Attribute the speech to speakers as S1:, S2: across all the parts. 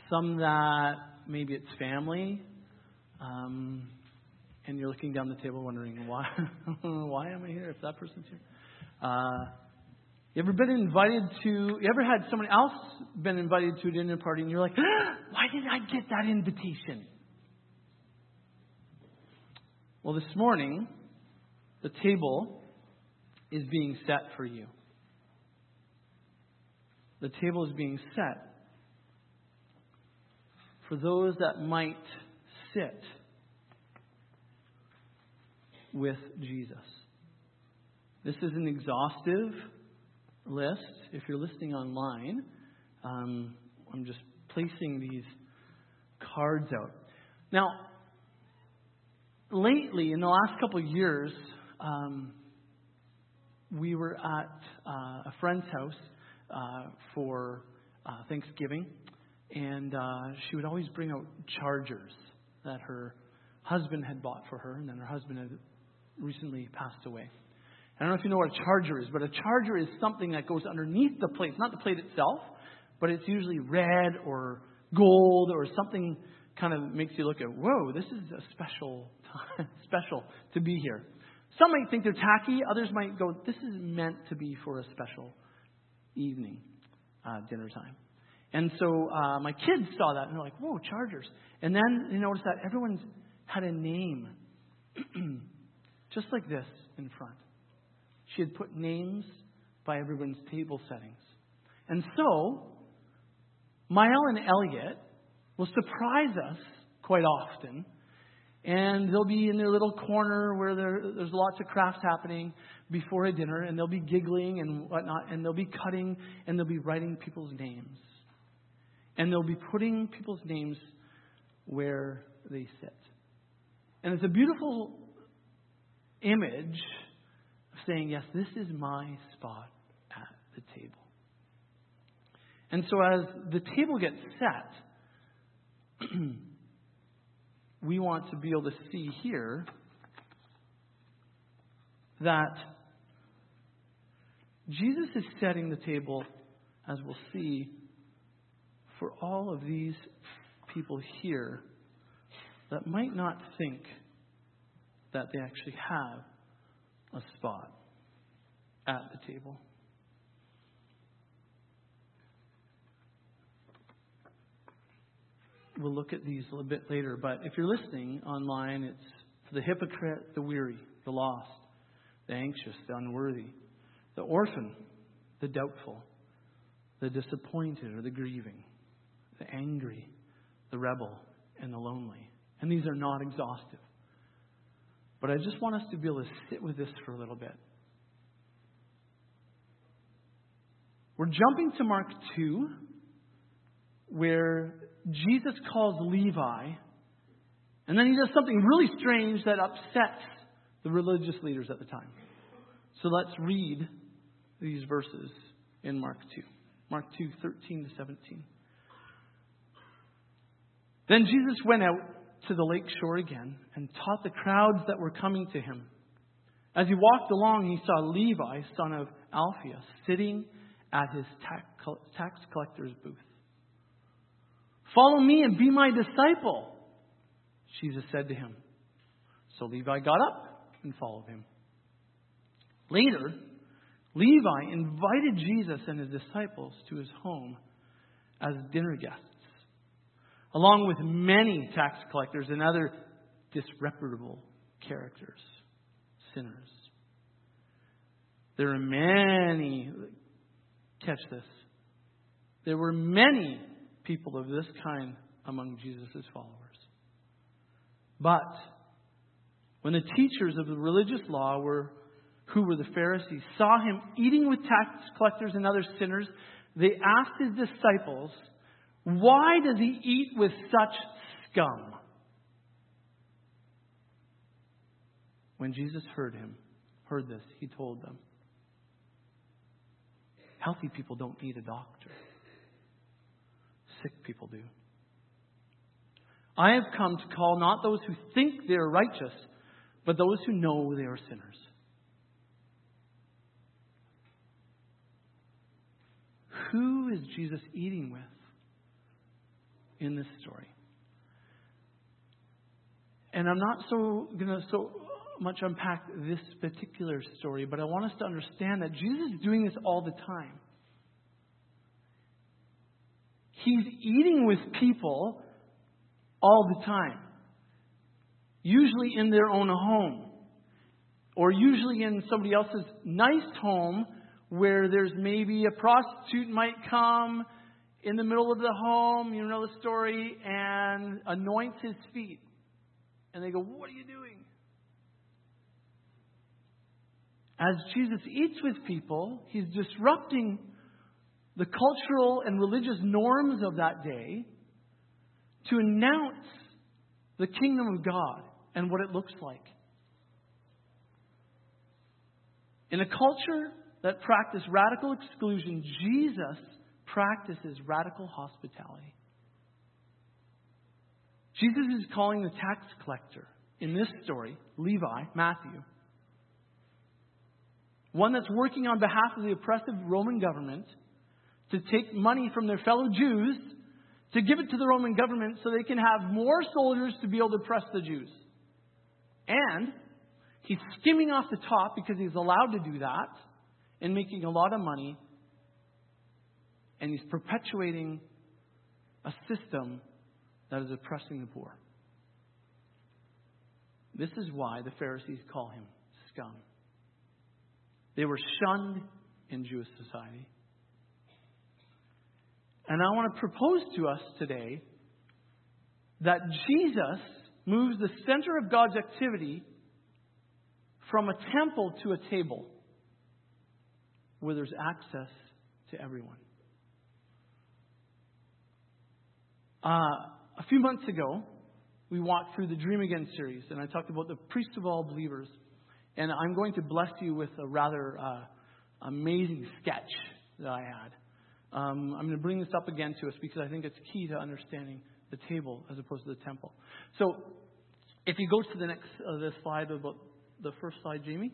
S1: Some that maybe it's family. And you're looking down the table wondering, why am I here if that person's here? You ever had someone else been invited to a dinner party and you're like, why did I get that invitation? Well, this morning, the table is being set for you. The table is being set for those that might sit with Jesus. This is an exhaustive list. If you're listening online, I'm just placing these cards out. Now, lately, in the last couple of years, we were at a friend's house for Thanksgiving, and she would always bring out chargers that her husband had bought for her, and then her husband had recently passed away. I don't know if you know what a charger is, but a charger is something that goes underneath the plate. It's not the plate itself, but it's usually red or gold or something kind of makes you look at, whoa, this is a special to be here. Some might think they're tacky. Others might go, this is meant to be for a special evening, dinner time. And so my kids saw that and they're like, whoa, chargers. And then they noticed that everyone's had a name just like this in front. She had put names by everyone's table settings. And so Mile and Elliot will surprise us quite often. And they'll be in their little corner where there's lots of crafts happening before a dinner. And they'll be giggling and whatnot. And they'll be cutting and they'll be writing people's names. And they'll be putting people's names where they sit. And it's a beautiful image of saying, yes, this is my spot at the table. And so as the table gets set, we want to be able to see here that Jesus is setting the table, as we'll see, for all of these people here that might not think that they actually have a spot at the table. We'll look at these a little bit later, but if you're listening online, it's for the hypocrite, the weary, the lost, the anxious, the unworthy, the orphan, the doubtful, the disappointed or the grieving, the angry, the rebel, and the lonely. And these are not exhaustive. But I just want us to be able to sit with this for a little bit. We're jumping to Mark 2, where Jesus calls Levi, and then he does something really strange that upsets the religious leaders at the time. So let's read these verses in Mark 2. Mark 2, 13 to 17. Then Jesus went out to the lake shore again and taught the crowds that were coming to him. As he walked along, he saw Levi, son of Alphaeus, sitting at his tax collector's booth. "Follow me and be my disciple," Jesus said to him. So Levi got up and followed him. Later, Levi invited Jesus and his disciples to his home as dinner guests, along with many tax collectors and other disreputable characters, sinners. There were many, catch this, there were many people of this kind among Jesus' followers. But when the teachers of the religious law who were the Pharisees, saw him eating with tax collectors and other sinners, they asked his disciples, "Why does he eat with such scum?" When Jesus heard this, he told them, "Healthy people don't need a doctor. Sick people do. I have come to call not those who think they are righteous, but those who know they are sinners." Who is Jesus eating with? in this story. And I'm not going to so much unpack this particular story, but I want us to understand that Jesus is doing this all the time. He's eating with people all the time. Usually in their own home. Or usually in somebody else's nice home where there's maybe a prostitute might come in the middle of the home, you know the story, and anoints his feet. And they go, "What are you doing?" As Jesus eats with people, he's disrupting the cultural and religious norms of that day to announce the kingdom of God and what it looks like. In a culture that practiced radical exclusion, Jesus practices radical hospitality. Jesus is calling the tax collector, in this story, Levi, Matthew, one that's working on behalf of the oppressive Roman government to take money from their fellow Jews to give it to the Roman government so they can have more soldiers to be able to oppress the Jews. And he's skimming off the top because he's allowed to do that and making a lot of money. And he's perpetuating a system that is oppressing the poor. This is why the Pharisees call him scum. They were shunned in Jewish society. And I want to propose to us today that Jesus moves the center of God's activity from a temple to a table where there's access to everyone. A few months ago, we walked through the Dream Again series, and I talked about the priest of all believers. And I'm going to bless you with a rather amazing sketch that I had. I'm going to bring this up again to us because I think it's key to understanding the table as opposed to the temple. So, if you go to the next this slide, about the first slide, Jamie.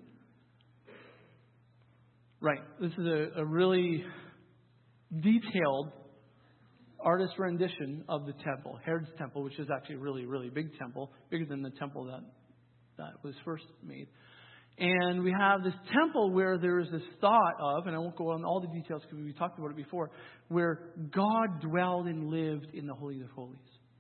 S1: Right. This is a really detailed artist rendition of the temple, Herod's temple, which is actually a really, really big temple, bigger than the temple that was first made. And we have this temple where there is this thought of, and I won't go on all the details because we talked about it before, where God dwelled and lived in the Holy of Holies.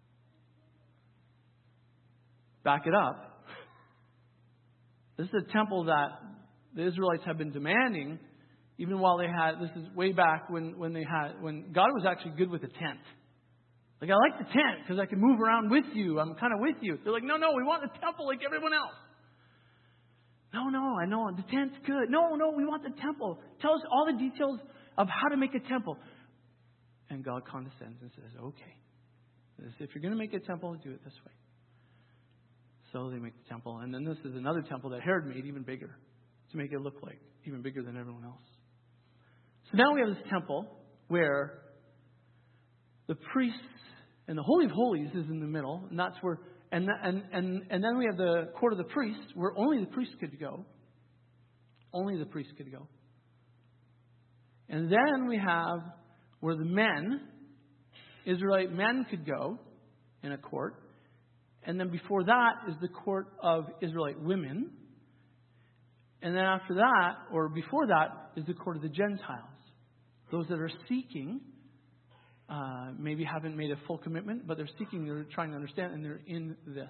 S1: Back it up. This is a temple that the Israelites have been demanding, even while they had, this is way back when God was actually good with a tent. Like, I like the tent because I can move around with you. I'm kind of with you. They're like, no, we want the temple like everyone else. No, I know. The tent's good. No, we want the temple. Tell us all the details of how to make a temple. And God condescends and says, okay. If you're going to make a temple, do it this way. So they make the temple. And then this is another temple that Herod made even bigger to make it look like even bigger than everyone else. So now we have this temple where the priests and the Holy of Holies is in the middle. And that's where... And then we have the court of the priests, where only the priest could go. Only the priest could go. And then we have where the men, Israelite men, could go in a court. And then before that is the court of Israelite women. And then after that, or before that, is the court of the Gentiles. Those that are seeking... maybe haven't made a full commitment, but they're seeking, they're trying to understand, and they're in this.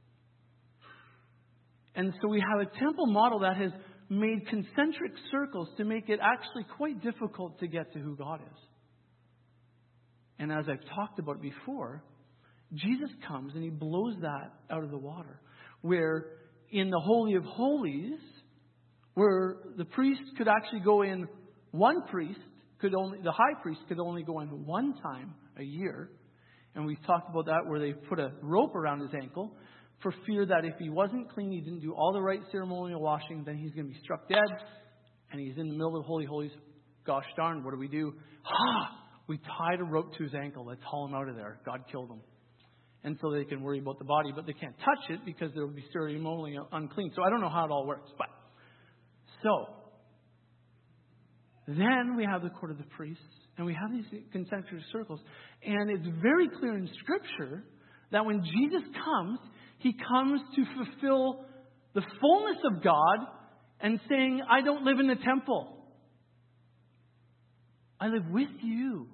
S1: And so we have a temple model that has made concentric circles to make it actually quite difficult to get to who God is. And as I've talked about before, Jesus comes and he blows that out of the water. Where in the Holy of Holies, where the priest could actually go in, one priest, the high priest could only go in one time a year. And we've talked about that where they put a rope around his ankle for fear that if he wasn't clean, he didn't do all the right ceremonial washing, then he's going to be struck dead. And he's in the middle of the Holy Holies. Gosh darn, what do? We tied a rope to his ankle. Let's haul him out of there. God killed him. And so they can worry about the body, but they can't touch it because there will be ceremonially unclean. So I don't know how it all works. But so then we have the court of the priests. And we have these concentric circles. And it's very clear in Scripture that when Jesus comes, He comes to fulfill the fullness of God and saying, I don't live in the temple. I live with you.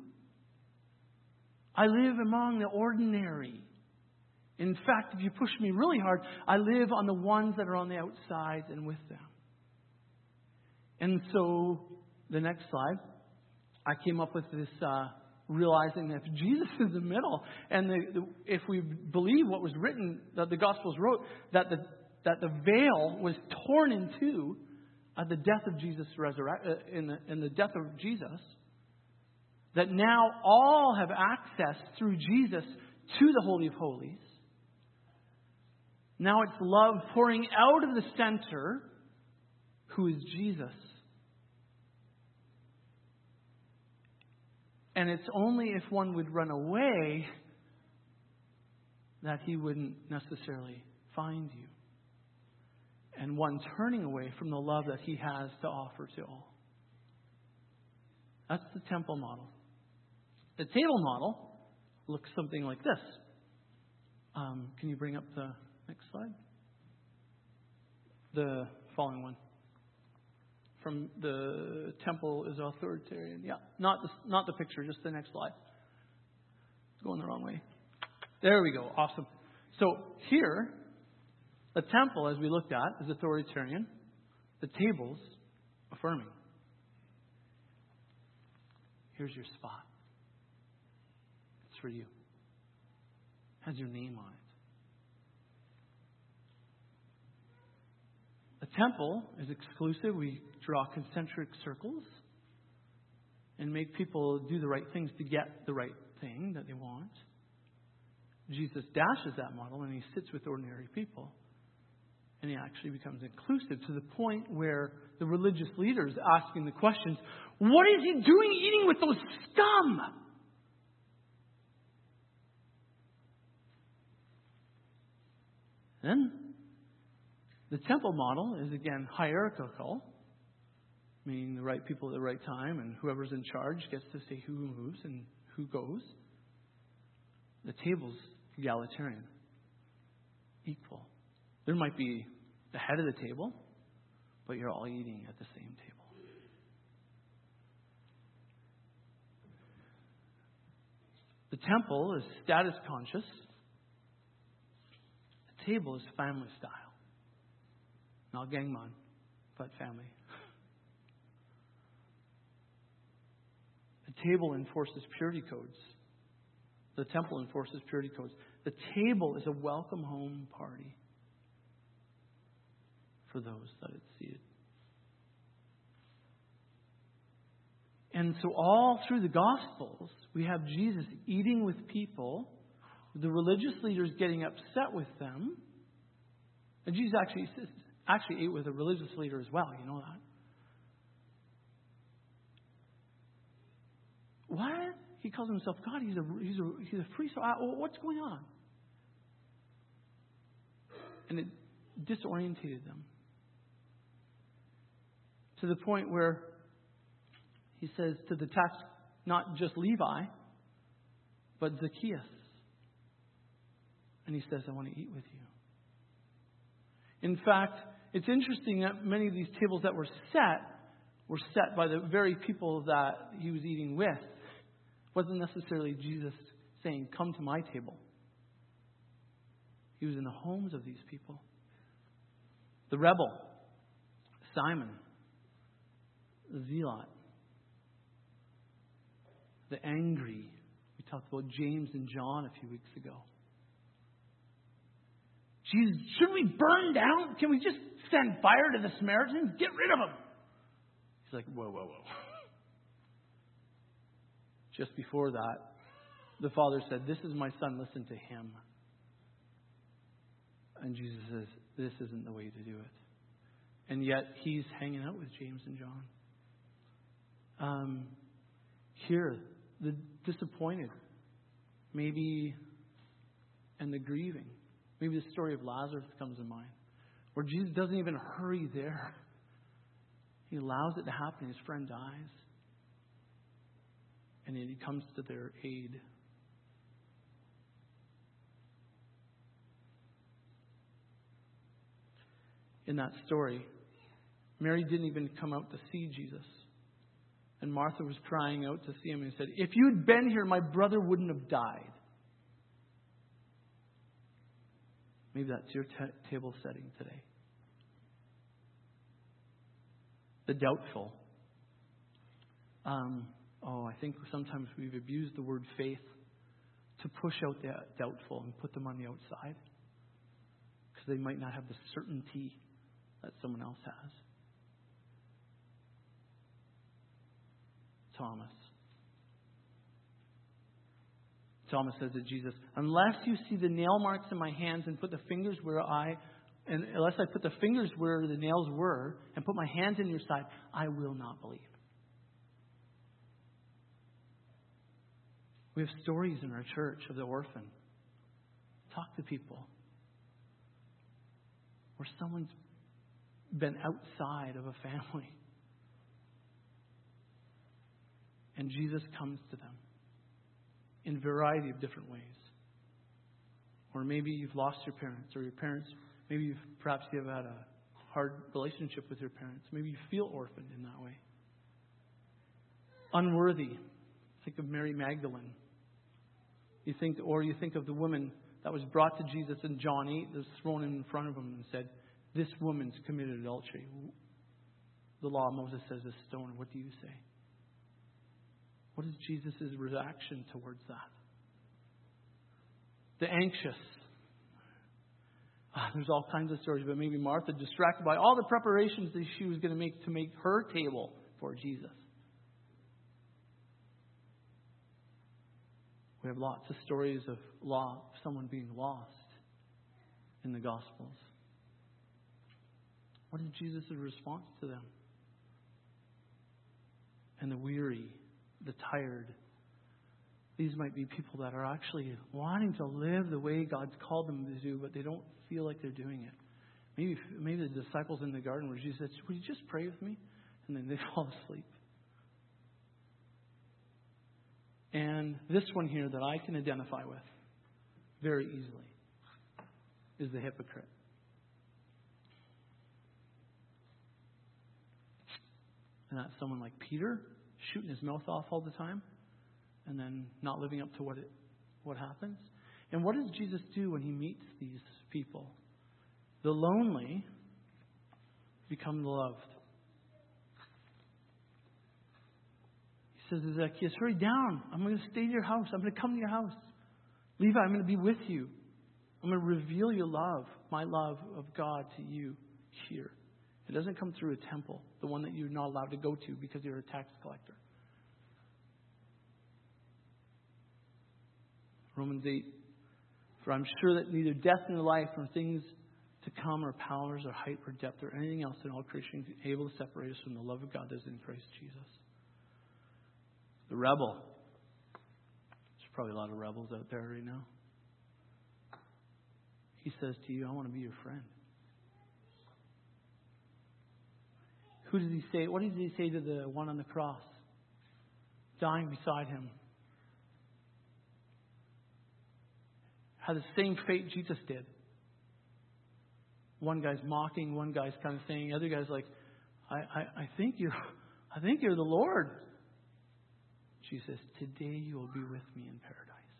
S1: I live among the ordinary. In fact, if you push me really hard, I live on the ones that are on the outside and with them. And so, the next slide, I came up with this realizing that if Jesus is in the middle, and if we believe what was written, that the Gospels wrote, that the veil was torn in two at the death of Jesus, in the death of Jesus, that now all have access through Jesus to the Holy of Holies. Now it's love pouring out of the center, who is Jesus. And it's only if one would run away that He wouldn't necessarily find you. And one turning away from the love that He has to offer to all. That's the temple model. The table model looks something like this. Can you bring up the next slide? The following one. From the temple is authoritarian. Yeah, not the picture, just the next slide. It's going the wrong way. There we go. Awesome. So here, the temple, as we looked at, is authoritarian. The table's affirming. Here's your spot. It's for you. It has your name on it. The temple is exclusive. We draw concentric circles and make people do the right things to get the right thing that they want. Jesus dashes that model and He sits with ordinary people. And He actually becomes inclusive to the point where the religious leaders asking the questions, what is He doing eating with those scum? Then the temple model is again hierarchical, meaning the right people at the right time, and whoever's in charge gets to say who moves and who goes. The table's egalitarian, equal. There might be the head of the table, but you're all eating at the same table. The temple is status conscious. The table is family style. Not gangman, but family. The table enforces purity codes. The temple enforces purity codes. The table is a welcome home party for those that it's seated. And so all through the Gospels, we have Jesus eating with people, the religious leaders getting upset with them. And Jesus actually ate with a religious leader as well, you know that. What? He calls himself God. He's a priest. What's going on? And it disorientated them. To the point where He says to the tax, not just Levi, but Zacchaeus. And He says, I want to eat with you. In fact, it's interesting that many of these tables that were set by the very people that He was eating with. It wasn't necessarily Jesus saying, come to my table. He was in the homes of these people. The rebel, Simon, the zealot, the angry. We talked about James and John a few weeks ago. Jesus, should we burn down? Can we just send fire to the Samaritans? Get rid of them. He's like, whoa. Just before that, the Father said, this is my Son, listen to Him. And Jesus says, this isn't the way to do it. And yet, He's hanging out with James and John. Here, the disappointed, maybe, and the grieving. Maybe the story of Lazarus comes to mind, where Jesus doesn't even hurry there. He allows it to happen. His friend dies. and He comes to their aid. In that story, Mary didn't even come out to see Jesus. And Martha was crying out to see Him and said, "If you'd been here, my brother wouldn't have died." Maybe that's your table setting today. The doubtful. I think sometimes we've abused the word faith to push out the doubtful and put them on the outside because they might not have the certainty that someone else has. Thomas says to Jesus, "Unless you see the nail marks in my hands and put the fingers unless I put the fingers where the nails were and put my hands in your side, I will not believe." We have stories in our church of the orphan. Talk to people where someone's been outside of a family. And Jesus comes to them in a variety of different ways. Or maybe you've lost your parents, or your parents, perhaps you have had a hard relationship with your parents. Maybe you feel orphaned in that way. Unworthy. Think of Mary Magdalene. You think of the woman that was brought to Jesus in John 8, that was thrown in front of him and said, "This woman's committed adultery." The law of Moses says a stone. What do you say? What is Jesus' reaction towards that? The anxious. There's all kinds of stories, but maybe Martha, distracted by all the preparations that she was going to make her table for Jesus. We have lots of stories of someone being lost in the Gospels. What is Jesus' response to them? And the weary, the tired. These might be people that are actually wanting to live the way God's called them to do, but they don't feel like they're doing it. Maybe the disciples in the garden where Jesus said, "Would you just pray with me?" And then they fall asleep. And this one here that I can identify with very easily is the hypocrite. And that's someone like Peter, shooting his mouth off all the time and then not living up to what happens. And what does Jesus do when He meets these people? The lonely become the loved. He says to Zacchaeus, "Hurry down. I'm going to stay to your house. I'm going to come to your house. Levi, I'm going to be with you. I'm going to reveal your love, my love of God to you here." It doesn't come through a temple, the one that you're not allowed to go to because you're a tax collector. Romans 8, "For I'm sure that neither death nor life, nor things to come, or powers, or height, or depth, or anything else in all creation is able to separate us from the love of God that is in Christ Jesus." The rebel. There's probably a lot of rebels out there right now. He says to you, "I want to be your friend." Who does He say? What does He say to the one on the cross, dying beside Him? Had the same fate Jesus did. One guy's mocking, one guy's kind of saying, the other guy's like, I think you're the Lord. Jesus says, "Today you will be with me in paradise."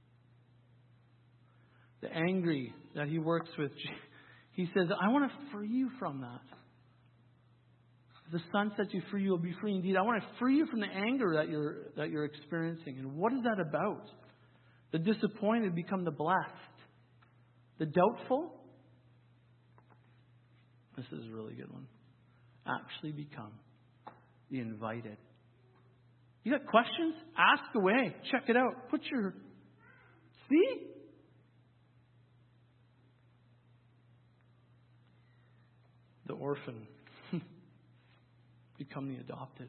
S1: The angry that He works with, He says, "I want to free you from that. If the Son sets you free, you will be free indeed. I want to free you from the anger that you're experiencing." And what is that about? The disappointed become the blessed. The doubtful, this is a really good one, actually become the invited. You got questions? Ask away. Check it out. See? The orphan become the adopted.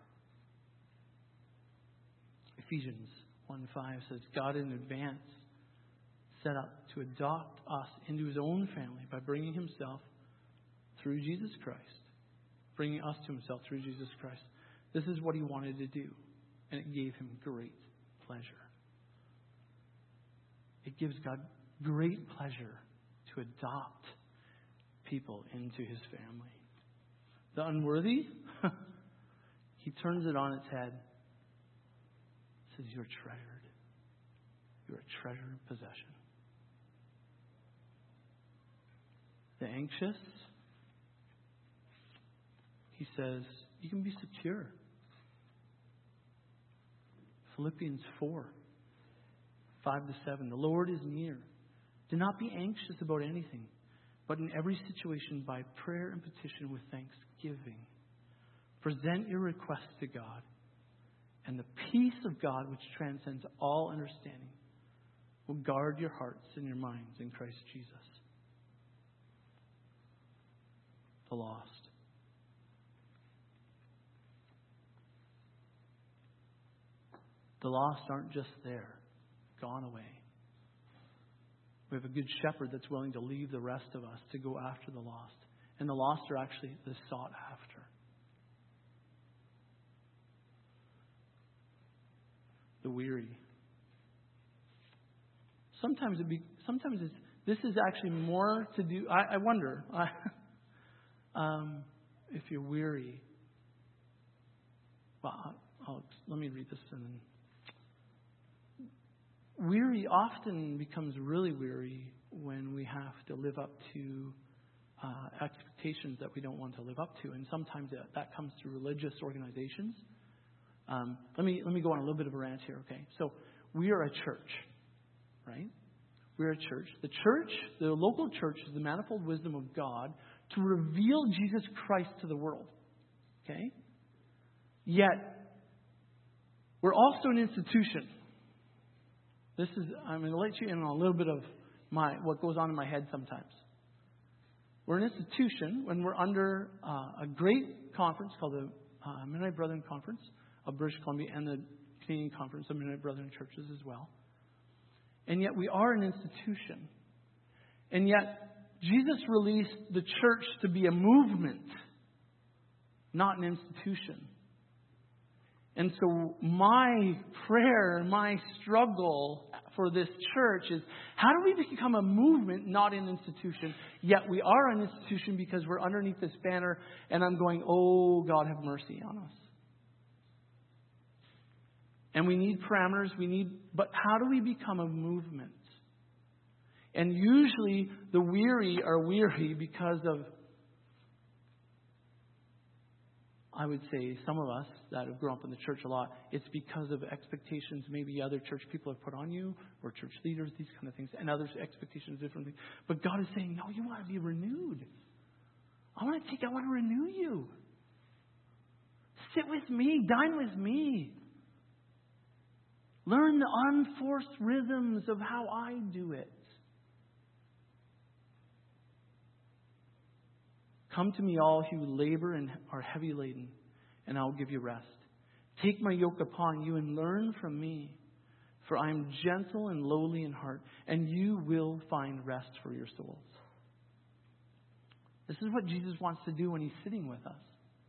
S1: Ephesians 1:5 says, "God in advance set up to adopt us into His own family by bringing Himself through Jesus Christ." Bringing us to Himself through Jesus Christ. This is what He wanted to do. and it gave him great pleasure. It gives God great pleasure to adopt people into his family. The unworthy, he turns it on its head. Says, you're treasured. You're a treasured possession. The anxious, he says, you can be secure. Philippians 4, 5-7. The Lord is near. Do not be anxious about anything, but in every situation by prayer and petition with thanksgiving, present your requests to God, and the peace of God, which transcends all understanding, will guard your hearts and your minds in Christ Jesus. The lost. The lost aren't just there, gone away. We have a good shepherd that's willing to leave the rest of us to go after the lost. And the lost are actually the sought after. The weary. Sometimes this is actually more to do. I wonder if you're weary. Well, let me read this and then. Weary often becomes really weary when we have to live up to expectations that we don't want to live up to, and sometimes that comes through religious organizations. Let me go on a little bit of a rant here, okay? So we are a church, right? We're a church. The local church, is the manifold wisdom of God to reveal Jesus Christ to the world, okay? Yet we're also an institution. I'm going to let you in on a little bit of what goes on in my head sometimes. We're an institution when we're under a great conference called the Mennonite Brethren Conference of British Columbia and the Canadian Conference of Mennonite Brethren Churches as well. And yet we are an institution. And yet Jesus released the church to be a movement, not an institution. And so my prayer, my struggle for this church is, how do we become a movement, not an institution? Yet we are an institution because we're underneath this banner, and I'm going, oh, God, have mercy on us. And we need parameters, but how do we become a movement? And usually the weary are weary because of, I would say, some of us that have grown up in the church a lot, it's because of expectations maybe other church people have put on you, or church leaders, these kind of things, and others' expectations differently. But God is saying, no, you want to be renewed. I want to renew you. Sit with me, dine with me. Learn the unforced rhythms of how I do it. Come to me, all who labor and are heavy laden, and I will give you rest. Take my yoke upon you and learn from me, for I am gentle and lowly in heart, and you will find rest for your souls. This is what Jesus wants to do when He's sitting with us.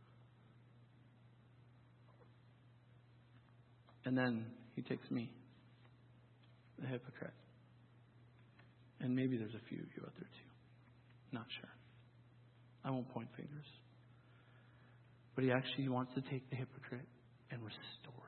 S1: And then He takes me, the hypocrite. And maybe there's a few of you out there too. Not sure. I won't point fingers. But He actually wants to take the hypocrite and restore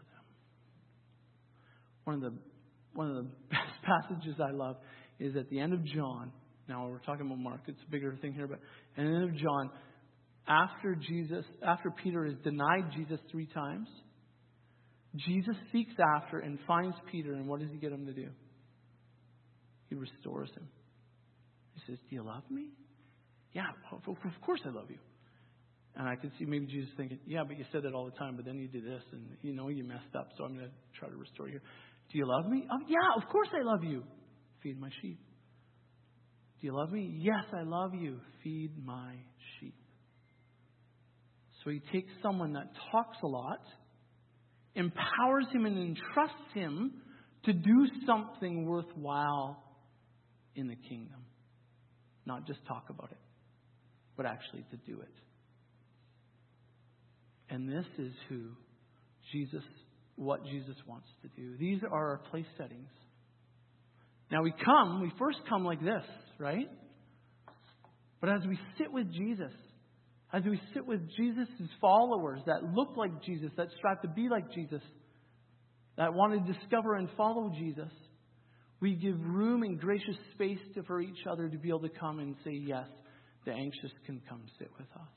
S1: them. One of the best passages I love is at the end of John. Now we're talking about Mark. It's a bigger thing here, but at the end of John, after Peter has denied Jesus 3 times, Jesus seeks after and finds Peter, and what does He get him to do? He restores him. He says, do you love me? Yeah, of course I love you. And I can see maybe Jesus thinking, yeah, but you said that all the time, but then you did this, and you messed up, so I'm going to try to restore you. Do you love me? Oh, yeah, of course I love you. Feed my sheep. Do you love me? Yes, I love you. Feed my sheep. So He takes someone that talks a lot, empowers him and entrusts him to do something worthwhile in the kingdom. Not just talk about it, but actually to do it. And this is who Jesus what Jesus wants to do. These are our place settings. Now we first come like this, right? But as we sit with Jesus, as we sit with Jesus' followers that look like Jesus, that strive to be like Jesus, that want to discover and follow Jesus, we give room and gracious space for each other to be able to come and say, yes, the anxious can come sit with us.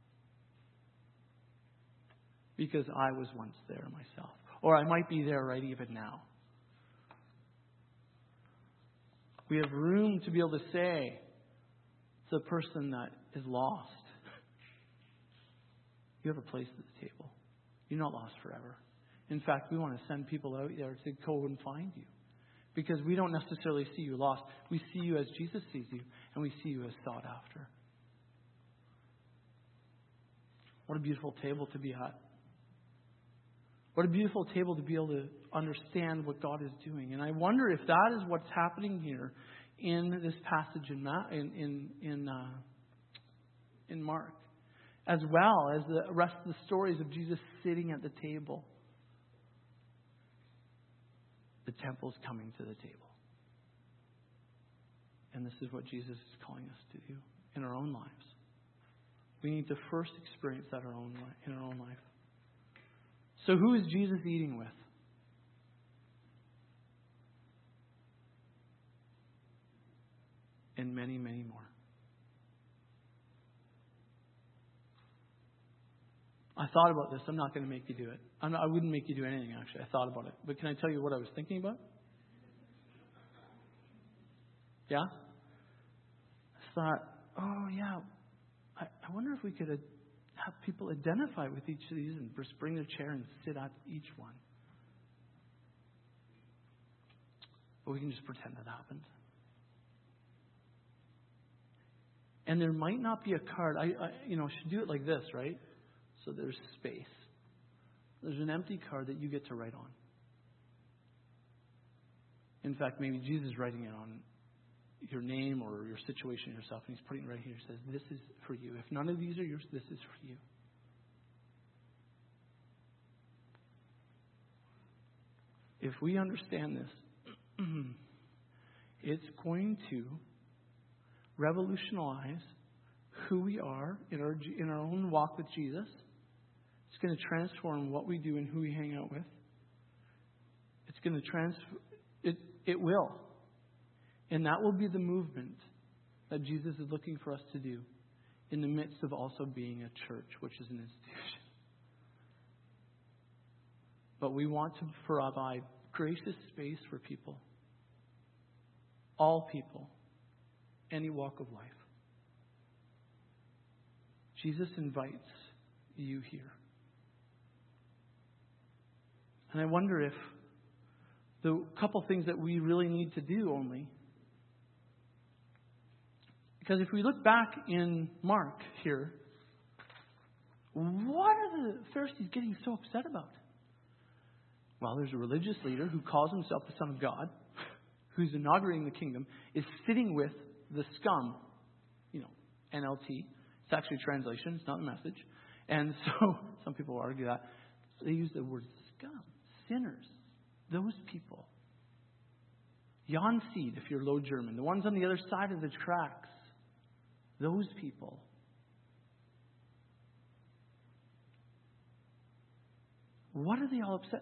S1: Because I was once there myself. Or I might be there right even now. We have room to be able to say to the person that is lost, you have a place at the table. You're not lost forever. In fact, we want to send people out there to go and find you. Because we don't necessarily see you lost. We see you as Jesus sees you. And we see you as sought after. What a beautiful table to be at. What a beautiful table to be able to understand what God is doing. And I wonder if that is what's happening here in this passage in Mark. As well as the rest of the stories of Jesus sitting at the table. The temple's coming to the table. And this is what Jesus is calling us to do in our own lives. We need to first experience that in our own life. So who is Jesus eating with? And many, many more. I thought about this. I'm not going to make you do it. I wouldn't make you do anything, actually. I thought about it. But can I tell you what I was thinking about? Yeah? I thought, oh, yeah. I wonder if we could have people identify with each of these and just bring their chair and sit at each one. But we can just pretend that happened. And there might not be a card. I should do it like this, right? So there's space. There's an empty card that you get to write on. In fact, maybe Jesus is writing it on your name or your situation yourself, and he's putting it right here. He says, this is for you. If none of these are yours, this is for you. If we understand this, it's going to revolutionize who we are in our own walk with Jesus. It's going to transform what we do and who we hang out with. It's going to it will. And that will be the movement that Jesus is looking for us to do in the midst of also being a church, which is an institution. But we want to provide gracious space for people. All people. Any walk of life. Jesus invites you here. And I wonder if the couple things that we really need to do only. Because if we look back in Mark here, what are the Pharisees getting so upset about? Well, there's a religious leader who calls himself the Son of God, who's inaugurating the kingdom, is sitting with the scum, NLT. It's actually a translation, it's not a message. And so, some people argue that. They use the word scum, sinners, those people. Jan Seed, if you're Low German, the ones on the other side of the tracks, those people. What are they all upset?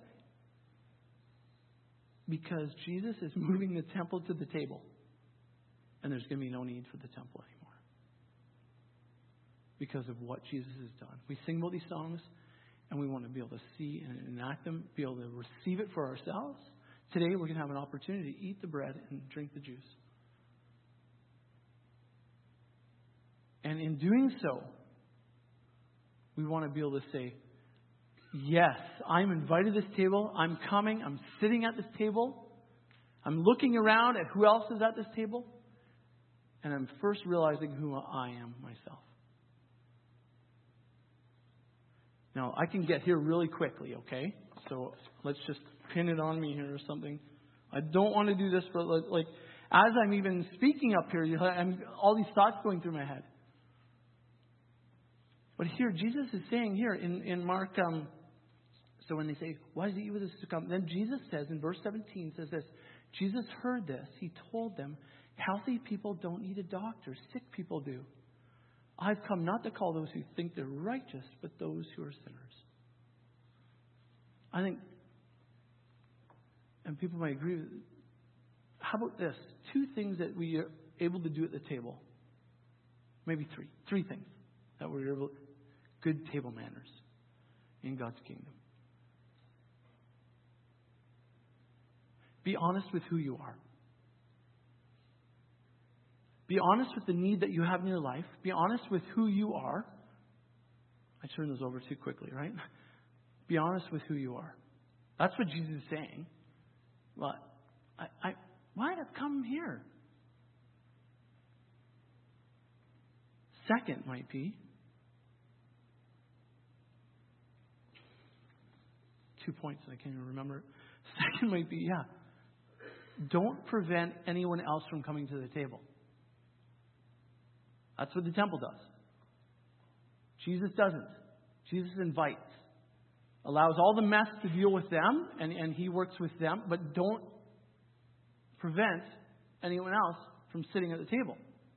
S1: Because Jesus is moving the temple to the table. And there's going to be no need for the temple anymore. Because of what Jesus has done. We sing about these songs and we want to be able to see and enact them, be able to receive it for ourselves. Today we're going to have an opportunity to eat the bread and drink the juice. And in doing so, we want to be able to say, yes, I'm invited to this table. I'm coming. I'm sitting at this table. I'm looking around at who else is at this table. And I'm first realizing who I am myself. Now, I can get here really quickly, okay? So let's just pin it on me here or something. I don't want to do this, but as I'm even speaking up here, all these thoughts going through my head. But here, Jesus is saying here in Mark So when they say, why is it you with us to come? Then Jesus says, in verse 17, says this, Jesus heard this. He told them, healthy people don't need a doctor. Sick people do. I've come not to call those who think they're righteous, but those who are sinners. I think, and people might agree with, how about this? 2 things that we are able to do at the table. Maybe 3. 3 things that we're able, good table manners in God's kingdom. Be honest with who you are. Be honest with the need that you have in your life. Be honest with who you are. I turned those over too quickly, right? Be honest with who you are. That's what Jesus is saying. Well, why have come here? Second might be 2 points, I can't even remember. Second might be, don't prevent anyone else from coming to the table. That's what the temple does. Jesus doesn't. Jesus invites. Allows all the mess to deal with them, and He works with them, but don't prevent anyone else from sitting at the table.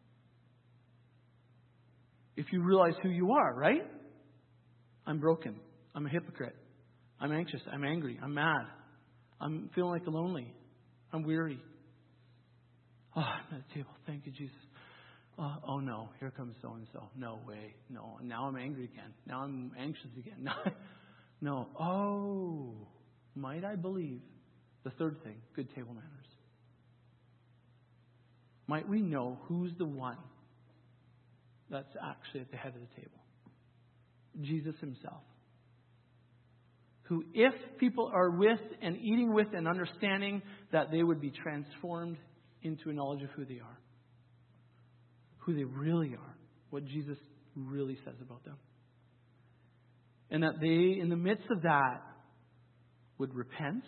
S1: If you realize who you are, right? I'm broken. I'm a hypocrite. I'm anxious. I'm angry. I'm mad. I'm feeling like lonely. I'm weary. Oh, I'm at the table. Thank you, Jesus. Oh no, here comes so-and-so. No way. No. Now I'm angry again. Now I'm anxious again. No. Oh, might I believe? The third thing, good table manners. Might we know who's the one that's actually at the head of the table? Jesus Himself. Who, if people are with and eating with and understanding, that they would be transformed into a knowledge of who they are. Who they really are. What Jesus really says about them. And that they, in the midst of that, would repent.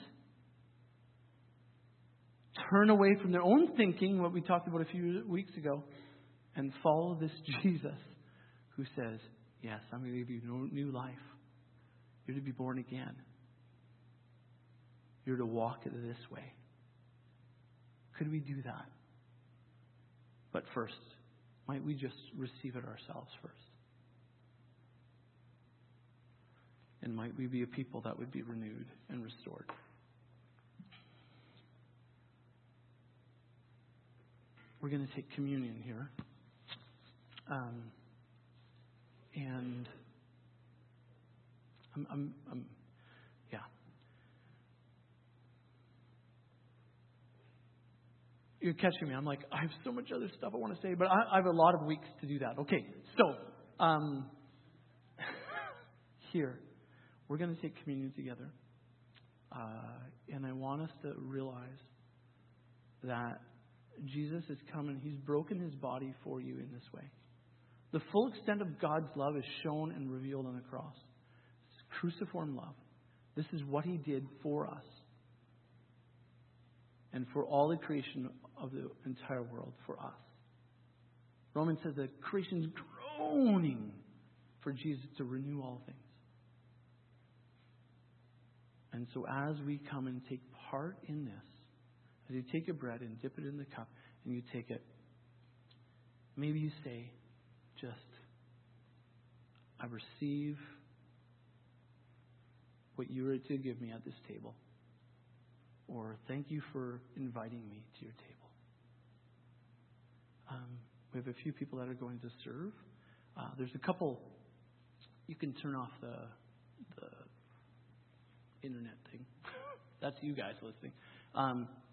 S1: Turn away from their own thinking, what we talked about a few weeks ago, and follow this Jesus who says, yes, I'm going to give you new life. You're to be born again. You're to walk this way. Could we do that? But first, might we just receive it ourselves first? And might we be a people that would be renewed and restored? We're going to take communion here. And You're catching me. I'm like, I have so much other stuff I want to say, but I have a lot of weeks to do that. Okay, so here, we're going to take communion together. And I want us to realize that Jesus has come and He's broken His body for you in this way. The full extent of God's love is shown and revealed on the cross. It's cruciform love. This is what He did for us. And for all the creation of the entire world, for us. Romans says that creation's groaning for Jesus to renew all things. And so as we come and take part in this, as you take your bread and dip it in the cup and you take it, maybe you say, just, I receive what you are to give me at this table. Or thank you for inviting me to your table. We have a few people that are going to serve. There's a couple. You can turn off the internet thing. That's you guys listening.